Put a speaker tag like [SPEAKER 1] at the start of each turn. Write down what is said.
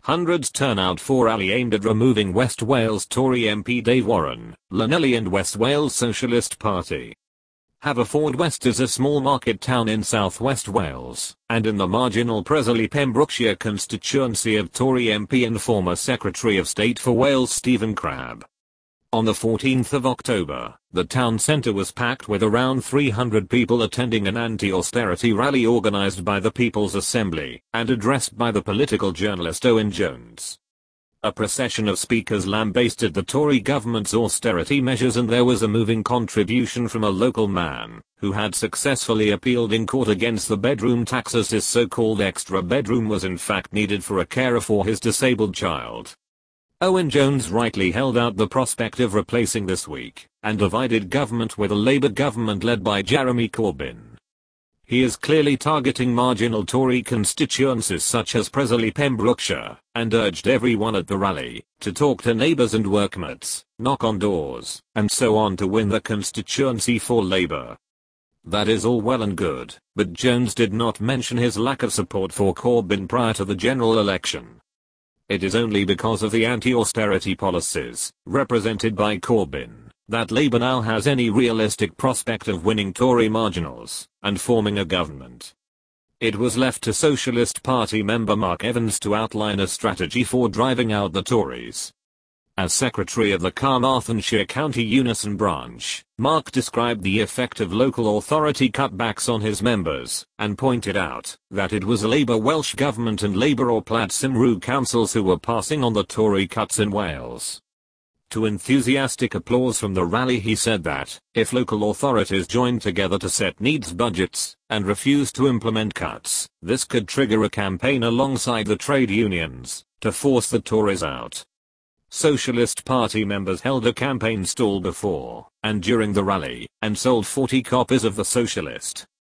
[SPEAKER 1] Hundreds turn out for rally aimed at removing West Wales Tory MP Dave Warren, Llanelli and West Wales Socialist Party. Haverfordwest is a small market town in southwest Wales, and in the marginal Preseli Pembrokeshire constituency of Tory MP and former Secretary of State for Wales Stephen Crabb. On the 14th of October, the town centre was packed with around 300 people attending an anti-austerity rally organised by the People's Assembly and addressed by the political journalist Owen Jones. A procession of speakers lambasted the Tory government's austerity measures, and there was a moving contribution from a local man who had successfully appealed in court against the bedroom tax, as his so-called extra bedroom was in fact needed for a carer for his disabled child. Owen Jones rightly held out the prospect of replacing this weak and divided government with a Labour government led by Jeremy Corbyn. He is clearly targeting marginal Tory constituencies such as Preseli Pembrokeshire, and urged everyone at the rally to talk to neighbours and workmates, knock on doors, and so on to win the constituency for Labour. That is all well and good, but Jones did not mention his lack of support for Corbyn prior to the general election. It is only because of the anti-austerity policies, represented by Corbyn, that Labour now has any realistic prospect of winning Tory marginals and forming a government. It was left to Socialist Party member Mark Evans to outline a strategy for driving out the Tories. As Secretary of the Carmarthenshire County Unison Branch, Mark described the effect of local authority cutbacks on his members, and pointed out that it was a Labour Welsh Government and Labour or Plaid Cymru councils who were passing on the Tory cuts in Wales. To enthusiastic applause from the rally, he said that, if local authorities joined together to set needs budgets, and refuse to implement cuts, this could trigger a campaign alongside the trade unions, to force the Tories out. Socialist Party members held a campaign stall before and during the rally, and sold 40 copies of the Socialist